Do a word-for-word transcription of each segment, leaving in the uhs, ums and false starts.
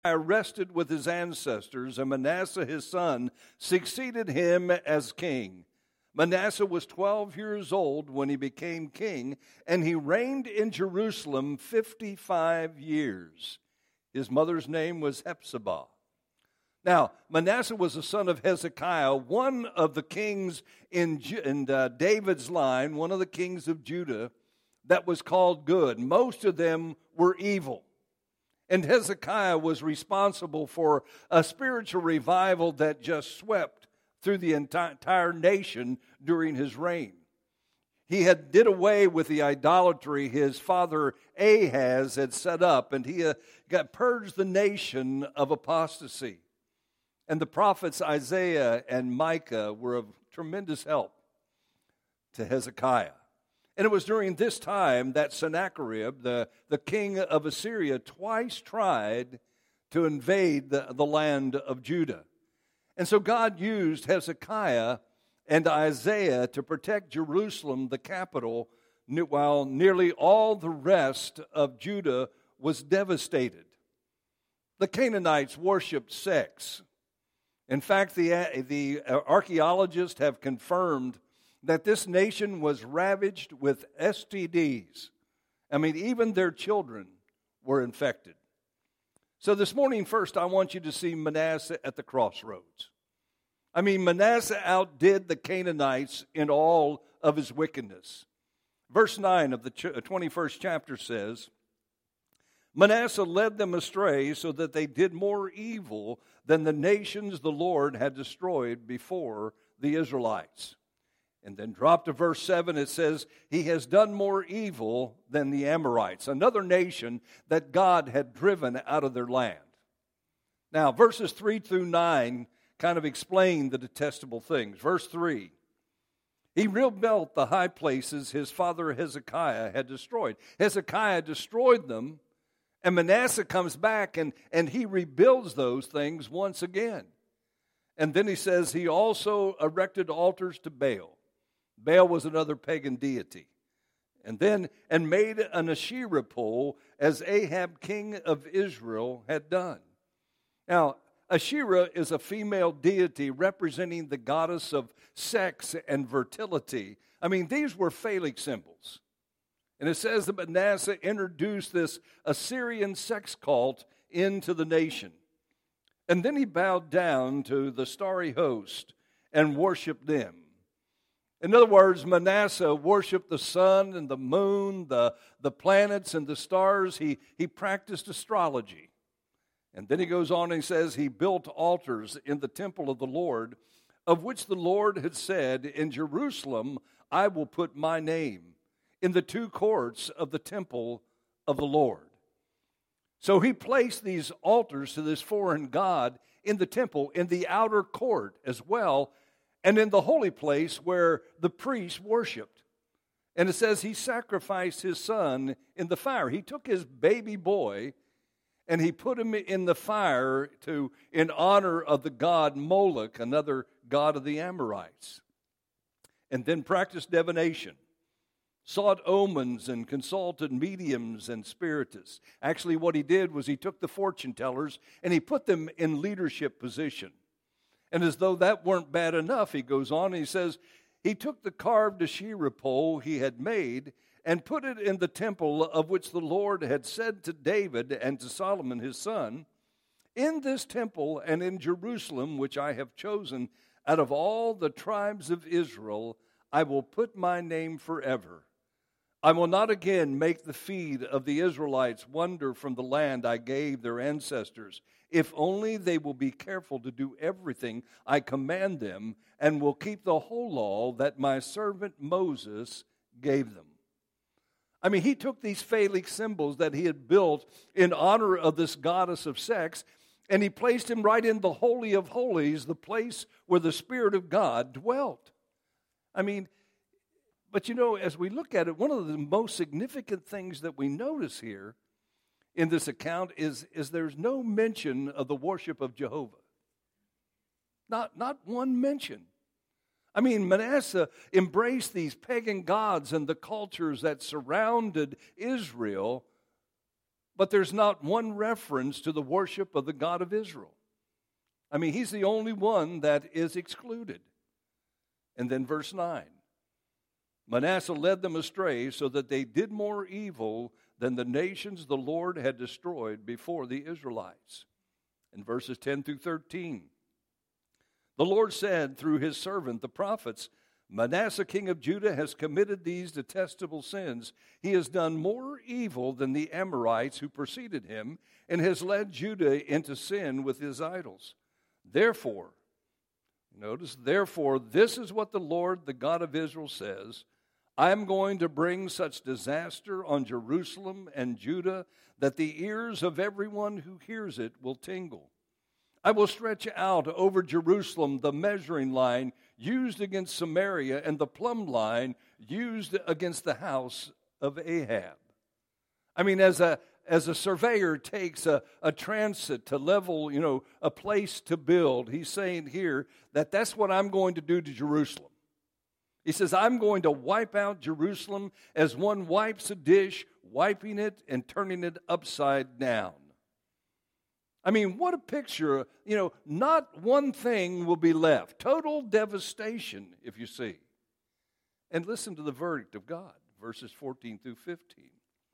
rested with his ancestors, and Manasseh his son succeeded him as king. Manasseh was twelve years old when he became king, and he reigned in Jerusalem fifty-five years. His mother's name was Hephzibah. Now, Manasseh was the son of Hezekiah, one of the kings in, in uh, David's line, one of the kings of Judah that was called good. Most of them were evil. And Hezekiah was responsible for a spiritual revival that just swept through the entire nation during his reign. He had did away with the idolatry his father Ahaz had set up, and he uh, got purged the nation of apostasy. And the prophets Isaiah and Micah were of tremendous help to Hezekiah. And it was during this time that Sennacherib, the, the king of Assyria, twice tried to invade the, the land of Judah. And so God used Hezekiah and Isaiah to protect Jerusalem, the capital, while nearly all the rest of Judah was devastated. The Canaanites worshipped sex. In fact, the, the archaeologists have confirmed that this nation was ravaged with S T Ds. I mean, even their children were infected. So this morning, first, I want you to see Manasseh at the crossroads. I mean, Manasseh outdid the Canaanites in all of his wickedness. Verse nine of the twenty-first chapter says, Manasseh led them astray so that they did more evil than the nations the Lord had destroyed before the Israelites. And then drop to verse seven, it says, he has done more evil than the Amorites, another nation that God had driven out of their land. Now, verses three through nine kind of explain the detestable things. Verse three, he rebuilt the high places his father Hezekiah had destroyed. Hezekiah destroyed them, and Manasseh comes back and, and he rebuilds those things once again. And then he says he also erected altars to Baal. Baal was another pagan deity. And then, and made an Asherah pole as Ahab, king of Israel, had done. Now, Asherah is a female deity representing the goddess of sex and fertility. I mean, these were phallic symbols. And it says that Manasseh introduced this Assyrian sex cult into the nation. And then he bowed down to the starry host and worshiped them. In other words, Manasseh worshiped the sun and the moon, the, the planets and the stars. He, he practiced astrology. And then he goes on and he says he built altars in the temple of the Lord, of which the Lord had said, in Jerusalem I will put my name, in the two courts of the temple of the Lord. So he placed these altars to this foreign god in the temple, in the outer court as well, and in the holy place where the priests worshiped. And it says he sacrificed his son in the fire. He took his baby boy and he put him in the fire to in honor of the god Moloch, another god of the Amorites. And then practiced divination, sought omens and consulted mediums and spiritists. Actually, what he did was he took the fortune tellers and he put them in leadership position. And as though that weren't bad enough, he goes on and he says, he took the carved Asherah pole he had made and put it in the temple of which the Lord had said to David and to Solomon his son, in this temple and in Jerusalem, which I have chosen out of all the tribes of Israel, I will put my name forever. I will not again make the feet of the Israelites wander from the land I gave their ancestors, if only they will be careful to do everything I command them and will keep the whole law that my servant Moses gave them. I mean, he took these phallic symbols that he had built in honor of this goddess of sex, and he placed him right in the Holy of Holies, the place where the Spirit of God dwelt. I mean, but you know, as we look at it, one of the most significant things that we notice here in this account is, is there's no mention of the worship of Jehovah. Not, not one mention. I mean, Manasseh embraced these pagan gods and the cultures that surrounded Israel, But there's not one reference to the worship of the God of Israel. I mean, he's the only one that is excluded. And then verse nine. Manasseh led them astray so that they did more evil than the nations the Lord had destroyed before the Israelites. In verses ten through thirteen. The Lord said through his servant, the prophets, Manasseh, king of Judah, has committed these detestable sins. He has done more evil than the Amorites who preceded him, and has led Judah into sin with his idols. Therefore, notice, therefore, this is what the Lord, the God of Israel, says. I am going to bring such disaster on Jerusalem and Judah that the ears of everyone who hears it will tingle. I will stretch out over Jerusalem the measuring line used against Samaria and the plumb line used against the house of Ahab. I mean, as a as a surveyor takes a, a transit to level, you know, a place to build, he's saying here that that's what I'm going to do to Jerusalem. He says, I'm going to wipe out Jerusalem as one wipes a dish, wiping it and turning it upside down. I mean, what a picture. You know, not one thing will be left. Total devastation, if you see. And listen to the verdict of God, verses fourteen through fifteen.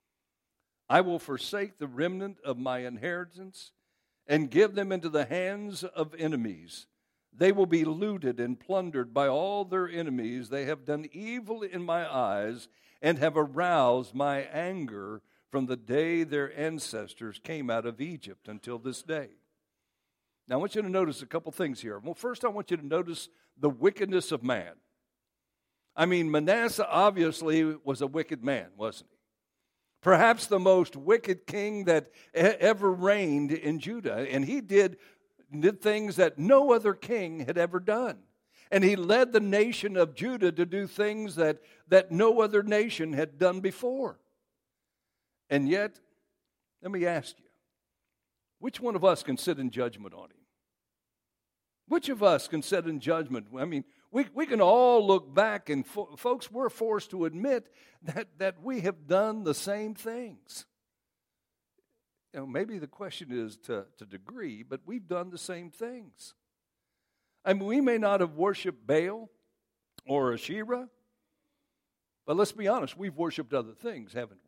I will forsake the remnant of my inheritance and give them into the hands of enemies. They will be looted and plundered by all their enemies. They have done evil in my eyes and have aroused my anger from the day their ancestors came out of Egypt until this day. Now, I want you to notice a couple things here. Well, first, I want you to notice the wickedness of man. I mean, Manasseh obviously was a wicked man, wasn't he? Perhaps the most wicked king that ever reigned in Judah. And he did, did things that no other king had ever done. And he led the nation of Judah to do things that, that no other nation had done before. And yet, let me ask you, which one of us can sit in judgment on him? Which of us can sit in judgment? I mean, we, we can all look back, and fo- folks, we're forced to admit that, that we have done the same things. You know, maybe the question is to, to degree, but we've done the same things. I mean, we may not have worshiped Baal or Asherah, but let's be honest, we've worshiped other things, haven't we?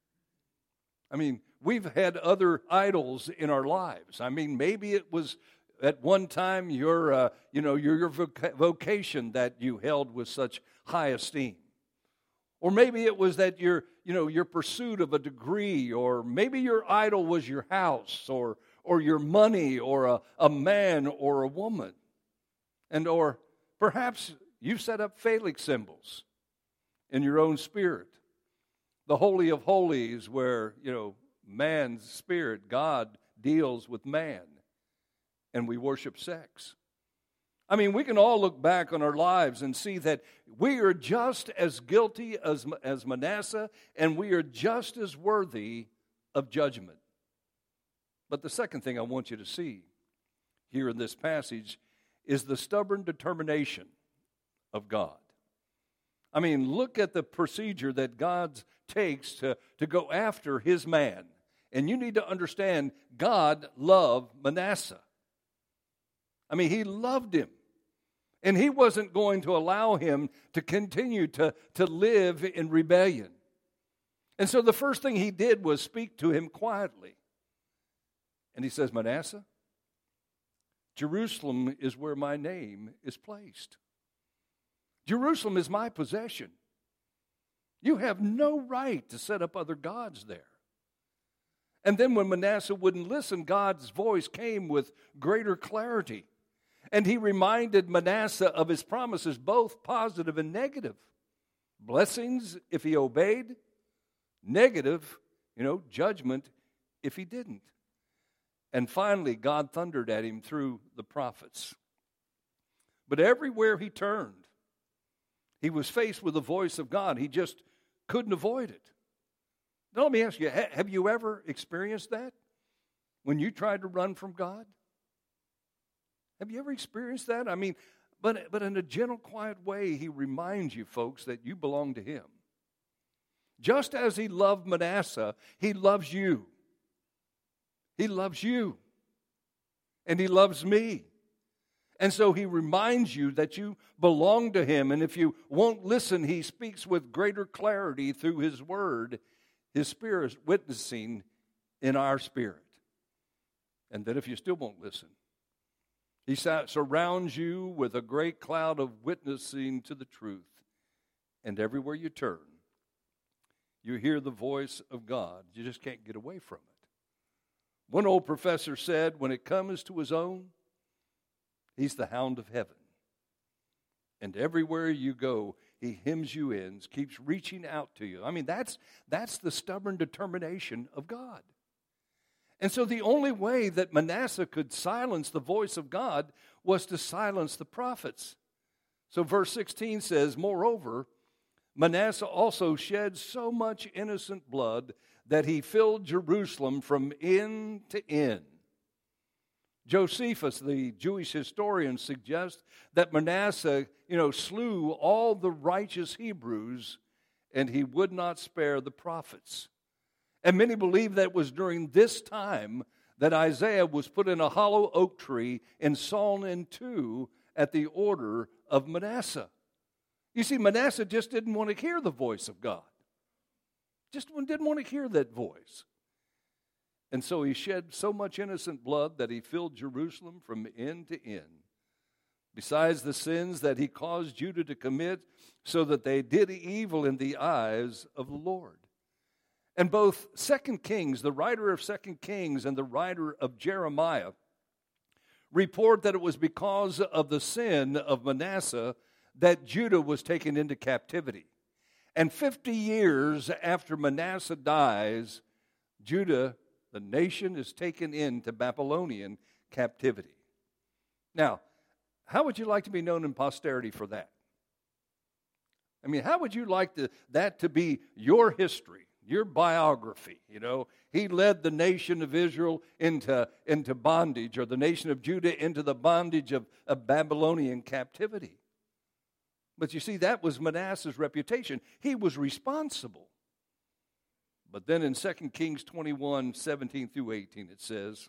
I mean, we've had other idols in our lives. I mean, maybe it was at one time your, uh, you know, your, your voc- vocation that you held with such high esteem. Or maybe it was that your, you know, your pursuit of a degree, or maybe your idol was your house, or or your money, or a, a man or a woman. And or perhaps you set up phallic symbols in your own spirit. The Holy of Holies, where, you know, man's spirit, God deals with man, and we worship sex. I mean, we can all look back on our lives and see that we are just as guilty as, as Manasseh, and we are just as worthy of judgment. But the second thing I want you to see here in this passage is the stubborn determination of God. I mean, look at the procedure that God takes to, to go after his man. And you need to understand, God loved Manasseh. I mean, he loved him. And he wasn't going to allow him to continue to, to live in rebellion. And so the first thing he did was speak to him quietly. And he says, Manasseh, Jerusalem is where my name is placed. Jerusalem is my possession. You have no right to set up other gods there. And then when Manasseh wouldn't listen, God's voice came with greater clarity. And he reminded Manasseh of his promises, both positive and negative. Blessings if he obeyed, negative, you know, judgment if he didn't. And finally, God thundered at him through the prophets. But everywhere he turned, he was faced with the voice of God. He just couldn't avoid it. Now let me ask you, have you ever experienced that? When you tried to run from God? Have you ever experienced that? I mean, but, but in a gentle, quiet way, he reminds you, folks, that you belong to him. Just as he loved Manasseh, he loves you. He loves you. And He loves me. And so He reminds you that you belong to Him. And if you won't listen, He speaks with greater clarity through His Word, His Spirit witnessing in our spirit. And then if you still won't listen, He surrounds you with a great cloud of witnessing to the truth. And everywhere you turn, you hear the voice of God. You just can't get away from it. One old professor said, when it comes to His own, He's the hound of heaven. And everywhere you go, He hems you in, keeps reaching out to you. I mean, that's, that's the stubborn determination of God. And so the only way that Manasseh could silence the voice of God was to silence the prophets. So verse sixteen says, moreover, Manasseh also shed so much innocent blood that he filled Jerusalem from end to end. Josephus, the Jewish historian, suggests that Manasseh, you know, slew all the righteous Hebrews, and he would not spare the prophets. And many believe that it was during this time that Isaiah was put in a hollow oak tree and sawn in two at the order of Manasseh. You see, Manasseh just didn't want to hear the voice of God. Just didn't want to hear that voice. And so he shed so much innocent blood that he filled Jerusalem from end to end. Besides the sins that he caused Judah to commit, so that they did evil in the eyes of the Lord. And both Second Kings, the writer of Second Kings and the writer of Jeremiah, report that it was because of the sin of Manasseh that Judah was taken into captivity. And fifty years after Manasseh dies, Judah, the nation, is taken into Babylonian captivity. Now, how would you like to be known in posterity for that? I mean, how would you like to, that to be your history? Your biography, you know, he led the nation of Israel into, into bondage, or the nation of Judah into the bondage of, of Babylonian captivity. But you see, that was Manasseh's reputation. He was responsible. But then in Second Kings twenty-one, seventeen through eighteen, it says,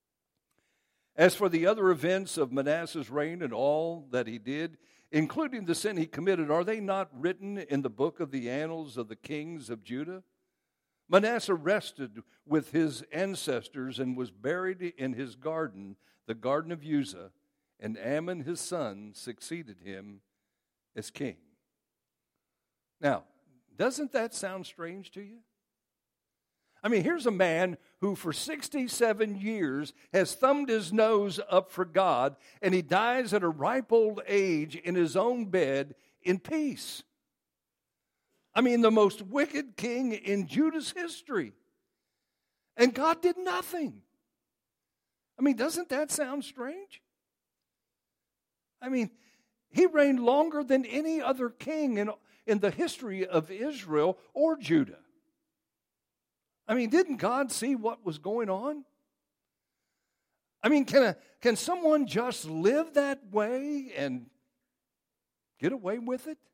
as for the other events of Manasseh's reign and all that he did, including the sin he committed, are they not written in the book of the annals of the kings of Judah? Manasseh rested with his ancestors and was buried in his garden, the garden of Uzzah, and Amon his son succeeded him as king. Now, doesn't that sound strange to you? I mean, here's a man who for sixty-seven years has thumbed his nose up for God, and he dies at a ripe old age in his own bed in peace. I mean, the most wicked king in Judah's history. And God did nothing. I mean, doesn't that sound strange? I mean, he reigned longer than any other king in, in the history of Israel or Judah. I mean, didn't God see what was going on? I mean, can, a, can someone just live that way and get away with it?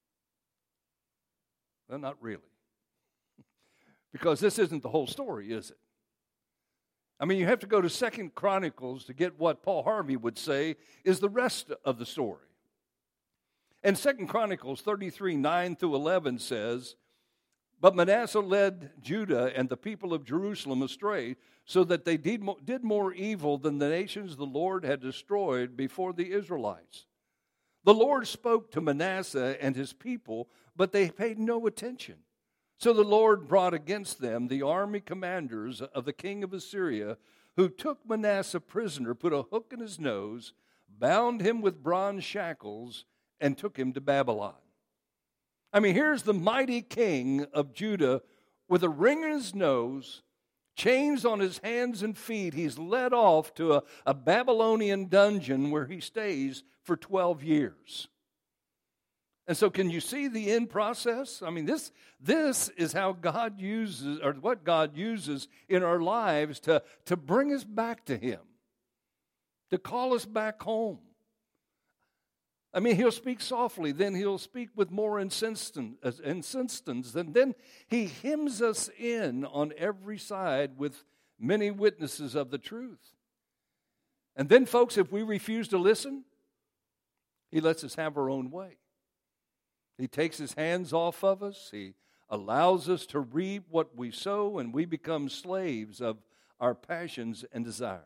Well, not really. Because this isn't the whole story, is it? I mean, you have to go to Second Chronicles to get what Paul Harvey would say is the rest of the story. And Second Chronicles thirty-three, nine through eleven says, but Manasseh led Judah and the people of Jerusalem astray, so that they did more, did more evil than the nations the Lord had destroyed before the Israelites. The Lord spoke to Manasseh and his people, but they paid no attention. So the Lord brought against them the army commanders of the king of Assyria, who took Manasseh prisoner, put a hook in his nose, bound him with bronze shackles, and took him to Babylon. I mean, here's the mighty king of Judah with a ring in his nose, chains on his hands and feet. He's led off to a, a Babylonian dungeon where he stays for twelve years. And so can you see the end process? I mean, this, this is how God uses, or what God uses in our lives to, to bring us back to Him, to call us back home. I mean, He'll speak softly, then He'll speak with more insistence, and then He hems us in on every side with many witnesses of the truth. And then, folks, if we refuse to listen, he lets us have our own way. He takes his hands off of us. He allows us to reap what we sow, and we become slaves of our passions and desires.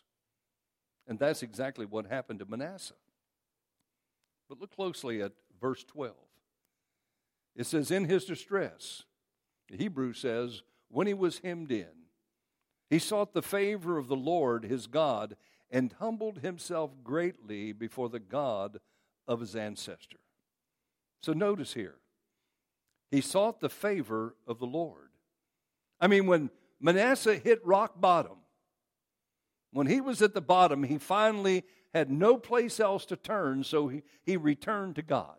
And that's exactly what happened to Manasseh. But look closely at verse twelve. It says, in his distress, the Hebrew says, when he was hemmed in, he sought the favor of the Lord his God and humbled himself greatly before the God of his ancestor. So notice here, he sought the favor of the Lord. I mean, when Manasseh hit rock bottom, when he was at the bottom, he finally had no place else to turn, so he, he returned to God.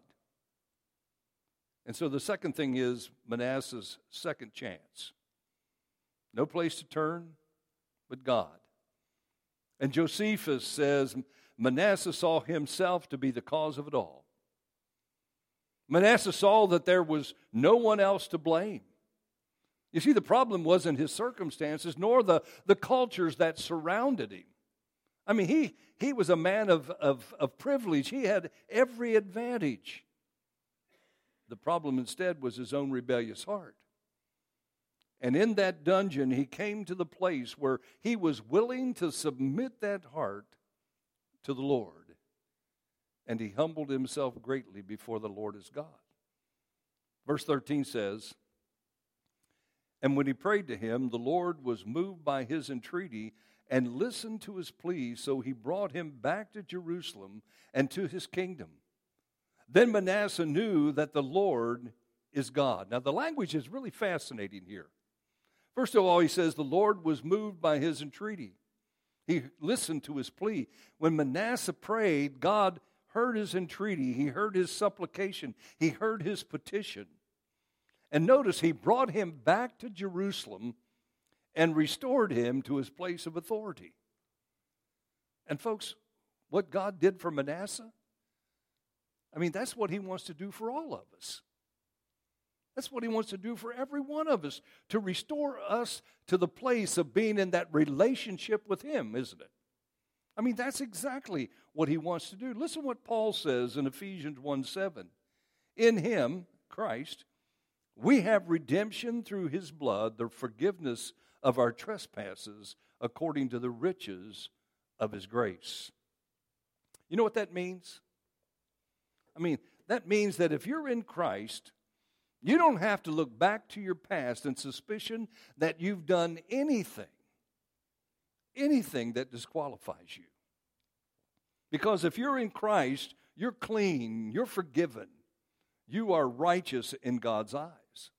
And so the second thing is Manasseh's second chance. No place to turn but God. And Josephus says Manasseh saw himself to be the cause of it all. Manasseh saw that there was no one else to blame. You see, the problem wasn't his circumstances, nor the, the cultures that surrounded him. I mean, he, he was a man of, of, of privilege. He had every advantage. The problem instead was his own rebellious heart. And in that dungeon, he came to the place where he was willing to submit that heart to the Lord. And he humbled himself greatly before the Lord his God. Verse thirteen says, and when he prayed to him, the Lord was moved by his entreaty and listened to his plea, so he brought him back to Jerusalem and to his kingdom. Then Manasseh knew that the Lord is God. Now, the language is really fascinating here. First of all, he says the Lord was moved by his entreaty. He listened to his plea. When Manasseh prayed, God heard his entreaty. He heard his supplication. He heard his petition. And notice, he brought him back to Jerusalem and restored him to his place of authority. And folks, what God did for Manasseh, I mean, that's what he wants to do for all of us. That's what he wants to do for every one of us, to restore us to the place of being in that relationship with him, isn't it? I mean, that's exactly what he wants to do. Listen what Paul says in Ephesians one seven. In him, Christ, we have redemption through his blood, the forgiveness of our trespasses, according to the riches of his grace. You know what that means? I mean, that means that if you're in Christ, you don't have to look back to your past in suspicion that you've done anything, anything that disqualifies you. Because if you're in Christ, you're clean, you're forgiven, you are righteous in God's eyes.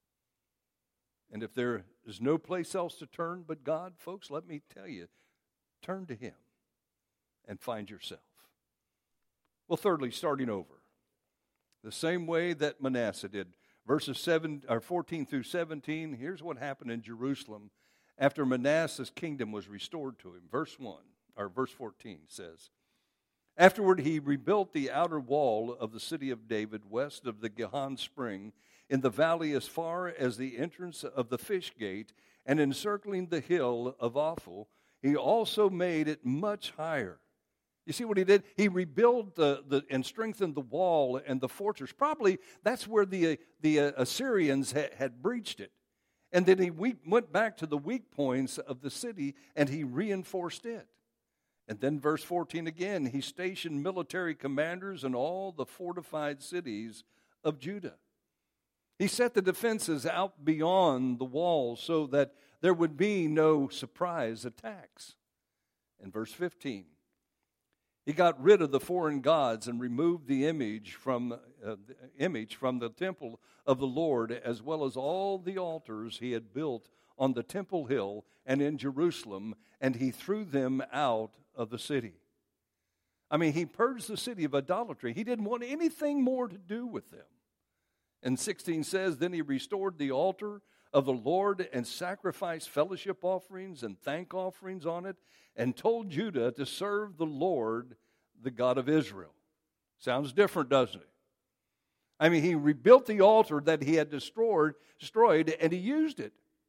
And if there is no place else to turn but God, folks, let me tell you, turn to him and find yourself. Well, thirdly, starting over, the same way that Manasseh did. Verses seven or fourteen through seventeen, here's what happened in Jerusalem after Manasseh's kingdom was restored to him. Verse one, or verse fourteen says, afterward he rebuilt the outer wall of the city of David west of the Gihon spring, in the valley as far as the entrance of the fish gate, and encircling the hill of Ophel. He also made it much higher. You see what he did? He rebuilt the, the, and strengthened the wall and the fortress. Probably that's where the, the uh, Assyrians ha, had breached it. And then he we, went back to the weak points of the city and he reinforced it. And then verse fourteen again, he stationed military commanders in all the fortified cities of Judah. He set the defenses out beyond the walls so that there would be no surprise attacks. In verse fifteen, he got rid of the foreign gods and removed the image from uh, the image from the temple of the Lord, as well as all the altars he had built on the temple hill and in Jerusalem, and he threw them out of the city. I mean, he purged the city of idolatry. He didn't want anything more to do with them. And sixteen says, then he restored the altar of the Lord and sacrificed fellowship offerings and thank offerings on it, and told Judah to serve the Lord, the God of Israel. Sounds different, doesn't it? I mean, he rebuilt the altar that he had destroyed, destroyed, and he used it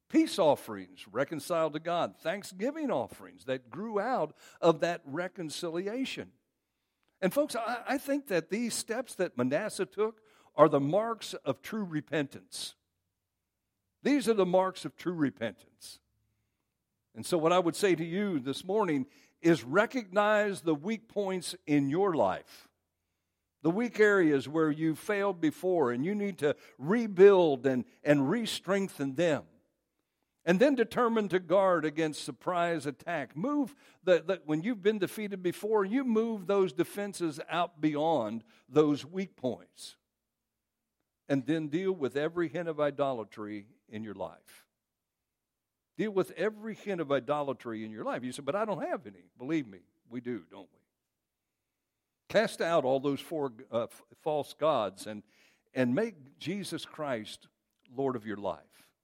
peace offerings reconciled to God, thanksgiving offerings that grew out of that reconciliation. And folks, I, I think that these steps that Manasseh took are the marks of true repentance. These are the marks of true repentance. And so what I would say to you this morning is recognize the weak points in your life, the weak areas where you failed before, and you need to rebuild and, and re-strengthen them. And then determine to guard against surprise attack. Move, the, the, when you've been defeated before, you move those defenses out beyond those weak points. And then deal with every hint of idolatry in your life. Deal with every hint of idolatry in your life. You say, but I don't have any. Believe me, we do, don't we? Cast out all those four uh, f- false gods and, and make Jesus Christ Lord of your life.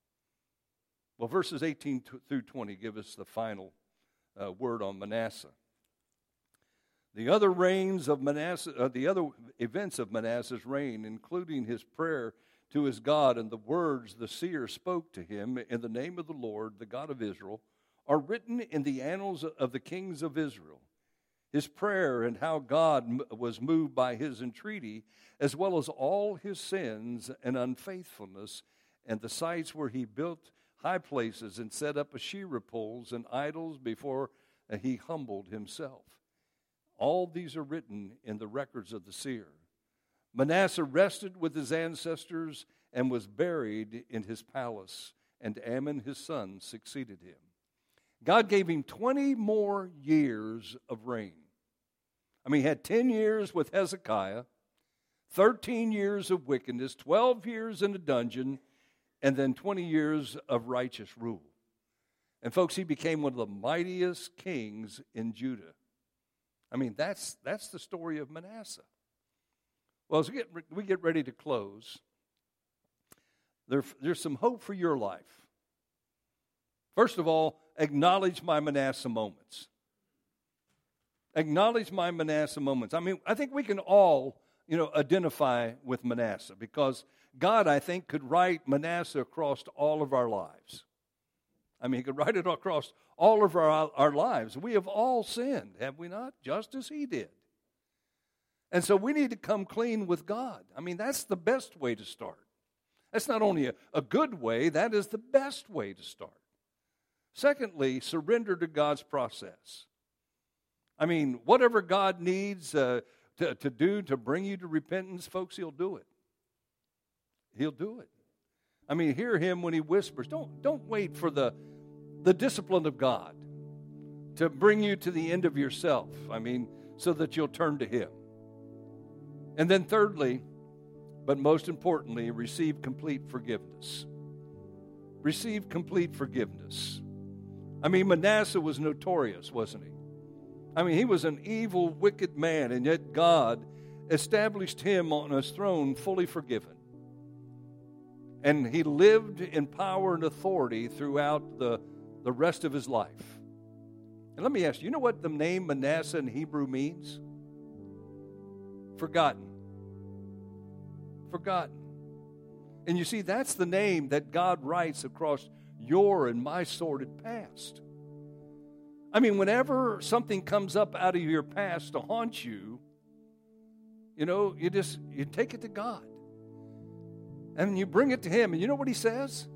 Well, verses eighteen through twenty give us the final uh, word on Manasseh. The other reigns of Manasseh, uh, the other events of Manasseh's reign, including his prayer to his God and the words the seer spoke to him in the name of the Lord, the God of Israel, are written in the annals of the kings of Israel. His prayer and how God was moved by his entreaty, as well as all his sins and unfaithfulness, and the sites where he built high places and set up Asherah poles and idols before he humbled himself. All these are written in the records of the seer. Manasseh rested with his ancestors and was buried in his palace, and Amon his son succeeded him. God gave him twenty more years of reign. I mean, he had ten years with Hezekiah, thirteen years of wickedness, twelve years in a dungeon, and then twenty years of righteous rule. And folks, he became one of the mightiest kings in Judah. I mean, that's that's the story of Manasseh. Well, as we get, we get ready to close, there, there's some hope for your life. First of all, acknowledge my Manasseh moments. Acknowledge my Manasseh moments. I mean, I think we can all, you know, identify with Manasseh because God, I think, could write Manasseh across all of our lives. I mean, he could write it across all of our, our lives. We have all sinned, have we not? Just as he did. And so we need to come clean with God. I mean, that's the best way to start. That's not only a, a good way, that is the best way to start. Secondly, surrender to God's process. I mean, whatever God needs uh, to, to do to bring you to repentance, folks, he'll do it. He'll do it. I mean, hear him when he whispers. Don't, don't wait for the, the discipline of God to bring you to the end of yourself. I mean, so that you'll turn to him. And then thirdly, but most importantly, receive complete forgiveness. Receive complete forgiveness. I mean, Manasseh was notorious, wasn't he? I mean, he was an evil, wicked man, and yet God established him on his throne fully forgiven. And he lived in power and authority throughout the, the rest of his life. And let me ask you, you know what the name Manasseh in Hebrew means? Forgotten. Forgotten. And you see, that's the name that God writes across your and my sordid past. I mean, whenever something comes up out of your past to haunt you, you know, you just, you take it to God. And you bring it to him. And you know what he says?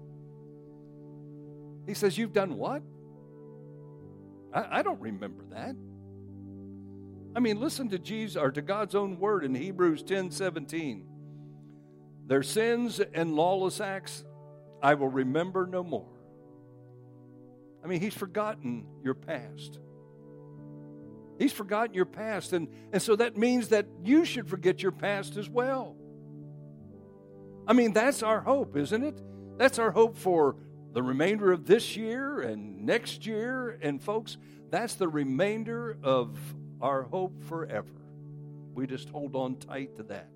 He says, you've done what? I, I don't remember that. I mean, listen to Jesus or to God's own word in Hebrews ten seventeen. Their sins and lawless acts I will remember no more. I mean, he's forgotten your past. He's forgotten your past. And, and so that means that you should forget your past as well. I mean, that's our hope, isn't it? That's our hope for the remainder of this year and next year. And folks, that's the remainder of our hope forever. We just hold on tight to that.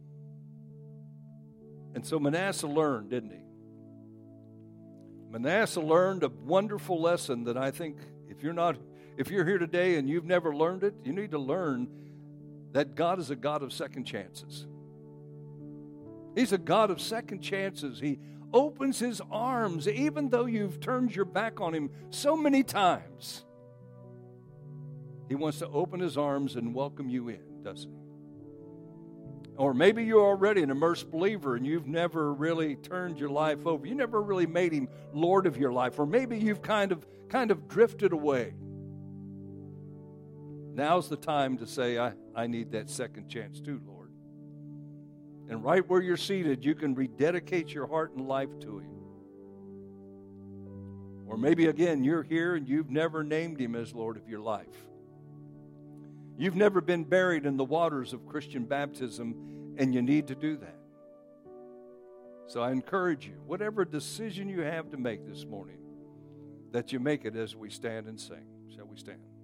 And so Manasseh learned, didn't he? Manasseh learned a wonderful lesson that I think if you're not, if you're here today and you've never learned it, you need to learn that God is a God of second chances. He's a God of second chances. He opens his arms, even though you've turned your back on him so many times. He wants to open his arms and welcome you in, doesn't he? Or maybe you're already an immersed believer and you've never really turned your life over. You never really made him Lord of your life. Or maybe you've kind of kind of drifted away. Now's the time to say, I, I need that second chance too, Lord. And right where you're seated, you can rededicate your heart and life to him. Or maybe, again, you're here and you've never named him as Lord of your life. You've never been buried in the waters of Christian baptism, and you need to do that. So I encourage you, whatever decision you have to make this morning, that you make it as we stand and sing. Shall we stand?